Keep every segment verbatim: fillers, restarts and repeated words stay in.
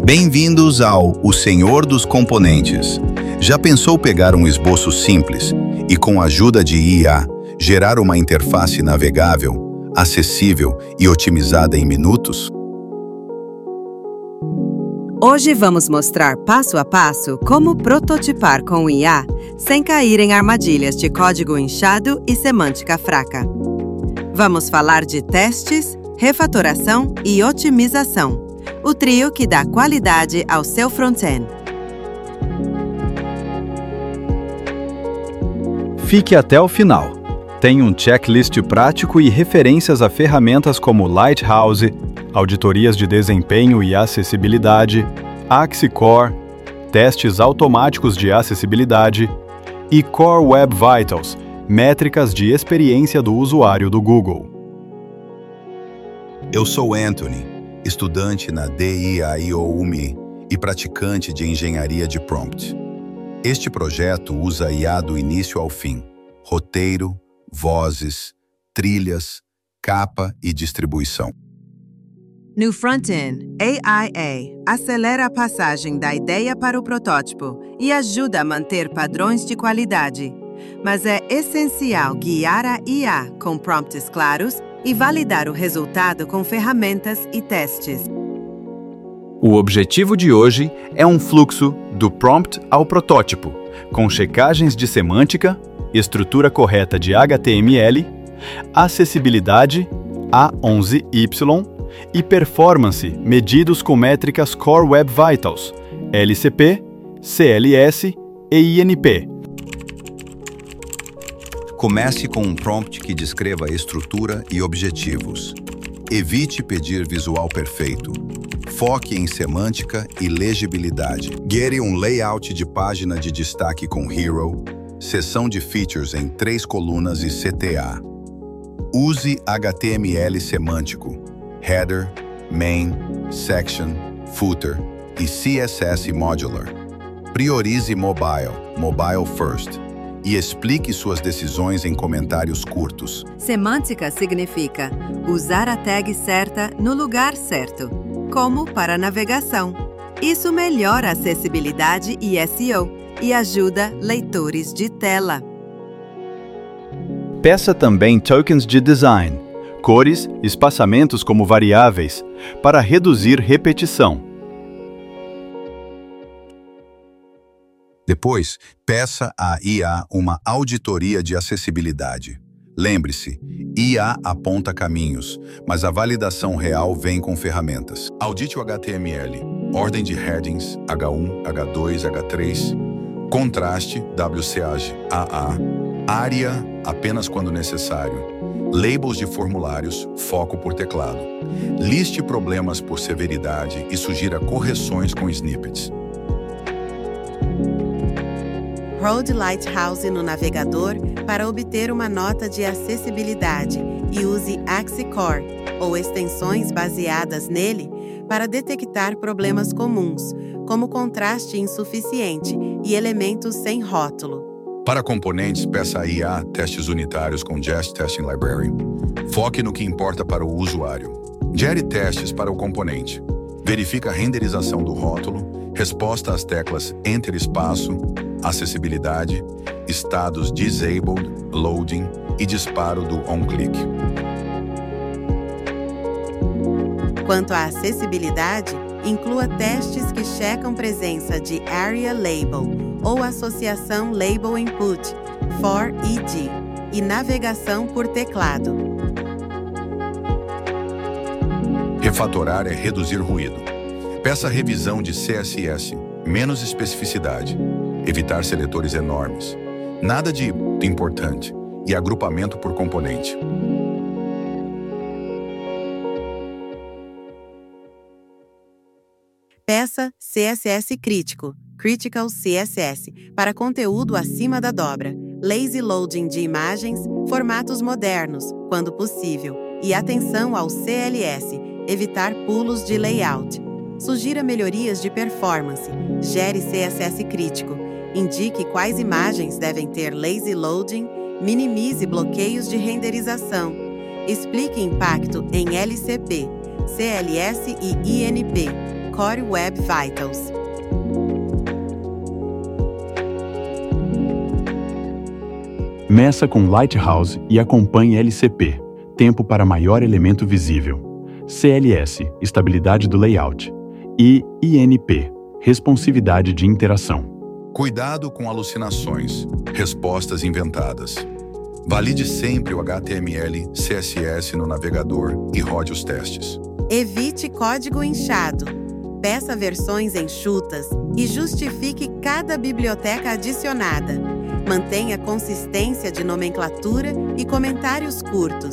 Bem-vindos ao O Senhor dos Componentes. Já pensou pegar um esboço simples e, com a ajuda de I A, gerar uma interface navegável, acessível e otimizada em minutos? Hoje vamos mostrar passo a passo como prototipar com I A sem cair em armadilhas de código inchado e semântica fraca. Vamos falar de testes, refatoração e otimização, o trio que dá qualidade ao seu front-end. Fique até o final. Tem um checklist prático e referências a ferramentas como Lighthouse, auditorias de desempenho e acessibilidade, AxiCore, testes automáticos de acessibilidade e Core Web Vitals, métricas de experiência do usuário do Google. Eu sou Anthony, estudante na D I A I O U M I e praticante de engenharia de prompt. Este projeto usa I A do início ao fim, roteiro, vozes, trilhas, capa e distribuição. No front-end, A I A acelera a passagem da ideia para o protótipo e ajuda a manter padrões de qualidade. Mas é essencial guiar a I A com prompts claros e validar o resultado com ferramentas e testes. O objetivo de hoje é um fluxo do prompt ao protótipo, com checagens de semântica, estrutura correta de H T M L, acessibilidade A onze Y e performance medidos com métricas Core Web Vitals, L C P, C L S e I N P. Comece com um prompt que descreva a estrutura e objetivos. Evite pedir visual perfeito. Foque em semântica e legibilidade. Gere um layout de página de destaque com Hero, seção de features em três colunas e C T A. Use H T M L semântico, header, main, section, footer e C S S modular. Priorize mobile, mobile first, e explique suas decisões em comentários curtos. Semântica significa usar a tag certa no lugar certo, como para navegação. Isso melhora a acessibilidade e S E O e ajuda leitores de tela. Peça também tokens de design, cores, espaçamentos como variáveis, para reduzir repetição. Depois, peça à I A uma auditoria de acessibilidade. Lembre-se, I A aponta caminhos, mas a validação real vem com ferramentas. Audite o H T M L, ordem de headings, H um, H dois, H três, contraste, W C A G A A, área, apenas quando necessário, labels de formulários, foco por teclado. Liste problemas por severidade e sugira correções com snippets. Rode Lighthouse no navegador para obter uma nota de acessibilidade e use AxiCore, ou extensões baseadas nele, para detectar problemas comuns, como contraste insuficiente e elementos sem rótulo. Para componentes, peça a I A testes unitários com Jest Testing Library. Foque no que importa para o usuário. Gere testes para o componente. Verifica a renderização do rótulo, resposta às teclas Enter espaço, acessibilidade, estados Disabled, Loading e disparo do OnClick. Quanto à acessibilidade, inclua testes que checam presença de Area Label ou associação Label Input, for E D, e navegação por teclado. Refatorar é reduzir ruído. Peça revisão de C S S, menos especificidade, evitar seletores enormes, nada de importante e agrupamento por componente. Peça C S S crítico, Critical C S S, para conteúdo acima da dobra, lazy loading de imagens, formatos modernos, quando possível, e atenção ao C L S, evitar pulos de layout. Sugira melhorias de performance, gere C S S crítico, indique quais imagens devem ter lazy loading, minimize bloqueios de renderização, explique impacto em L C P, C L S e I N P, Core Web Vitals. Meça com Lighthouse e acompanhe L C P, tempo para maior elemento visível, C L S, estabilidade do layout, e I N P, responsividade de interação. Cuidado com alucinações, respostas inventadas. Valide sempre o H T M L, C S S no navegador e rode os testes. Evite código inchado. Peça versões enxutas e justifique cada biblioteca adicionada. Mantenha consistência de nomenclatura e comentários curtos.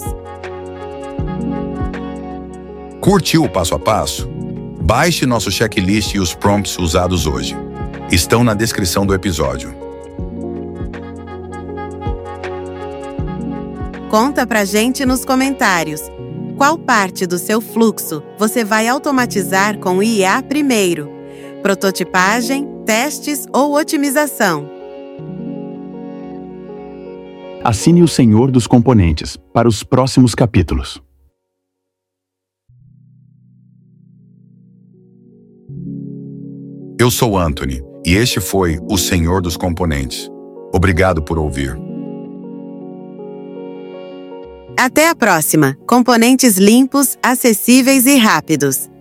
Curtiu o passo a passo? Baixe nosso checklist e os prompts usados hoje. Estão na descrição do episódio. Conta pra gente nos comentários. Qual parte do seu fluxo você vai automatizar com I A primeiro? Prototipagem, testes ou otimização? Assine o Senhor dos Componentes para os próximos capítulos. Eu sou Anthony e este foi o Senhor dos Componentes. Obrigado por ouvir. Até a próxima! Componentes limpos, acessíveis e rápidos.